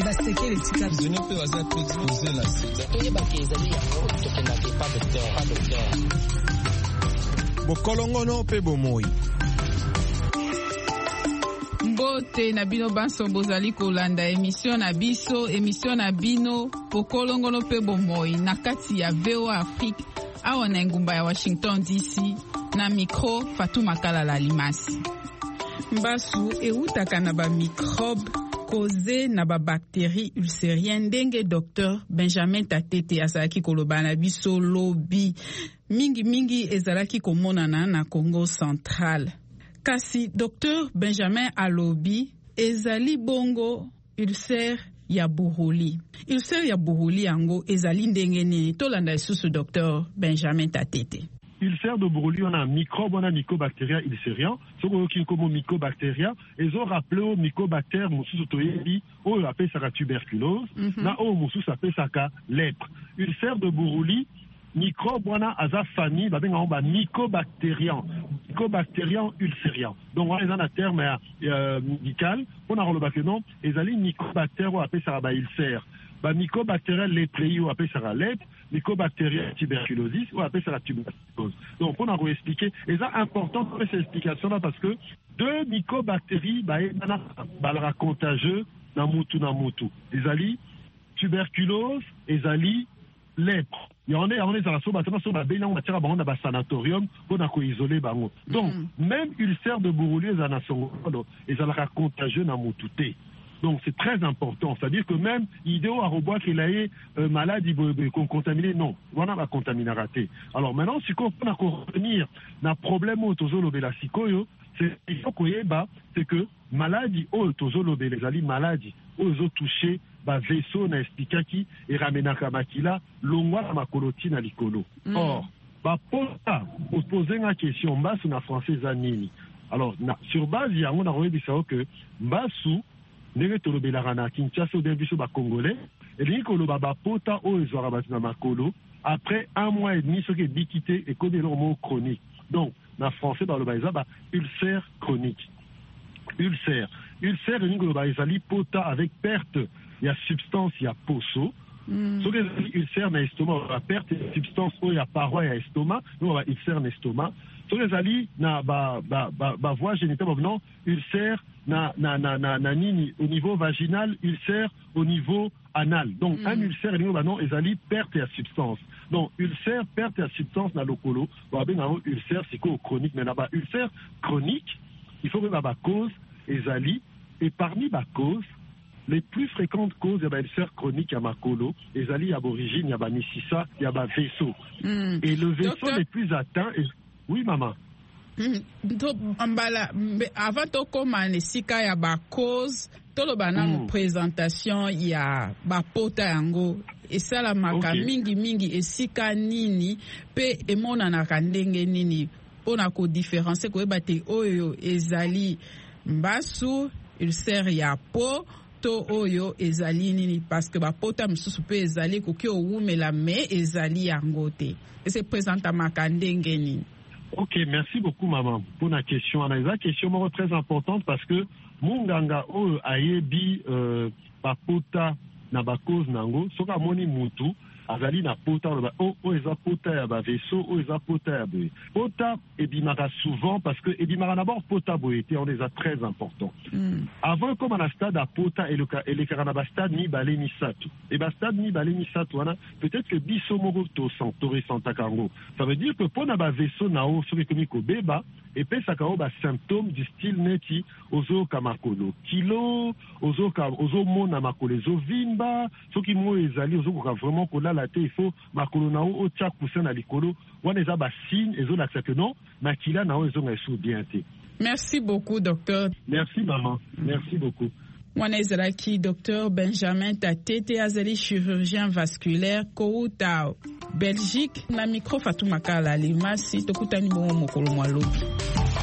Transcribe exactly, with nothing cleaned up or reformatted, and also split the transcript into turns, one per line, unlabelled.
basekele tika
zone pe waza prédisposé la sida
toye bakezali yango tokendaki pa docteur pa docteur
bokolongono pe bomoi.
Mbote na bino banso bozali kolanda émission na biso émission na bino bokolongono pe bomoi na kati ya V O A Afrique awa na ngumba ya Washington D C na micro Fatuma Kalala Limasi. Mbasu eutaka na ba microbe causé na ba bactéries ulcériennes ndenge docteur Benjamin Tatete azalaki koloba na biso lobi mingi mingi ezalaki komonana na Congo central. Kasi docteur Benjamin alobi ezali bongo ulcère ya buruli. Ulcère ya buruli yango ezali ndenge nini tolanda lisusu docteur Benjamin Tatete.
Ulcère de Buruli, on a un microbe, on a un mycobactérien ulcérien. Ce qu'on a comme mycobactérien, ils ont rappelé au mycobactère, moussous autoyébi, on appelle ça la tuberculose, na o moussous appelle ça la lèpre. Ulcère de Buruli, microbe, on a à sa famille, bah ben on a mycobactérien, mycobactérien ulcérien. Donc on a un terme euh, médical, on a relevé que non, ils ont mycobactère, on appelle ça la ulcère. Bah, mycobactérien lépreux, on appelle ça la lèpre, mycobactérien tuberculosis, on appelle ça la tuberculose. Donc, on a réexpliqué. Et c'est important pour ces explications-là parce que deux mycobactéries, bah, bah, leur contagieux, na moutou, na moutou. Ils allient tuberculose, ils allient lèpre. Il y en a, on est dans la somme, maintenant, sur la bénin, on va tirer à un sanatorium pour isoler. Donc, même ulcère de Buruli, ils ont leur contagieux, na moutou. Donc c'est très important, c'est-à-dire que même idéo à robot qu'il a eu euh, maladie qu'on contaminé, non, on a contaminé raté. Alors maintenant, si on peut revenir dans problème au tozolo de la sikoyo, c'est il faut qu'on y ait c'est que maladie au tozolo de les ali maladie aux autres touchés ba vaisseau na expliquaki et ramena kamakila longwa na makoloti na likolo. Or ba pota pour poser une question mbasu na français zanini. Alors na, sur base il y a on a revu ça que mbasu ndenge tolobelaka na Kinshasa obe biso bacongolais elingi koloba bapota oyo ezwaka bato na makolo après un mois et demi soki ebiki te ekomi eloko moko chronique. Donc na français baloba eza ba ulcère chronique. Ulcère ulcère elingi koloba ezali pota avec perte ya substance ya poso. Mm. Soki ezali ulcère na estomac ba perte ya substance oyo ya paroi ya estomac donc ba ulcère na estomac. Soki ezali na ba ba ba, ba voie génitale non ulcère na na na na na nini au niveau vaginal, ulcère au niveau anal. Donc mm. un ulcère au niveau bah non ezali perte ya substance. Donc ulcère perte ya substance na lokolo ba ben na ulcère c'est quoi chronique mais na ba ulcère chronique il faut que ba ba cause ezali et parmi ba cause les plus fréquentes causes il y a ulcère chronique à makolo ezali à origine il y a ba misisa il y a ba vaisseau mm. et le vaisseau Docteur... les plus atteint est... oui maman.
Mbala avant to koma nesika ya ba cause toloba na mm. présentation ya ba pota yango esalamaka okay. mingi mingi esika nini pe emonanaka ndenge nini pona ko différencier koyeba te oyo ezali mbasu ulcère ya po to oyo ezali nini parce que ba pota msusu pe ezali koki owumela me ezali yango te ese présenta makandenge nini.
Ok, merci beaucoup maman pour la question. La question est très importante parce que munganga o ayebi euh, papota na ba cause nango soka moni mutu azali na pota o o eza pota ya ba vaisseau o eza pota ya boye pota ebimaka souvent parce que ebimaka d'abord pota boye te on les a très important mm. avant comme na stade à pota et le et le kana ba stade ni balé ni satu et ba stade ni balé ni satu wana peut-être que biso moko to santori santakango ça veut dire que pona ba vaisseau na o soki komi ko beba et puis ça kao ba symptômes du style neti ozo kamakolo kilo ozo ka ozo mona makolo zo vimba soki mo ezali ozo ka vraiment ko la te il faut makolo na o tia kusa na likolo wana eza ba signe ezo la que non makila na o ezo ngesu bien te.
Merci beaucoup docteur.
Merci maman. Merci beaucoup.
Wana ezalaki docteur Benjamin Tatete azali chirurgien vasculaire kouta Belgique na micro Fatuma Kalala Limasi tokutani bongo mokolo mwalobi.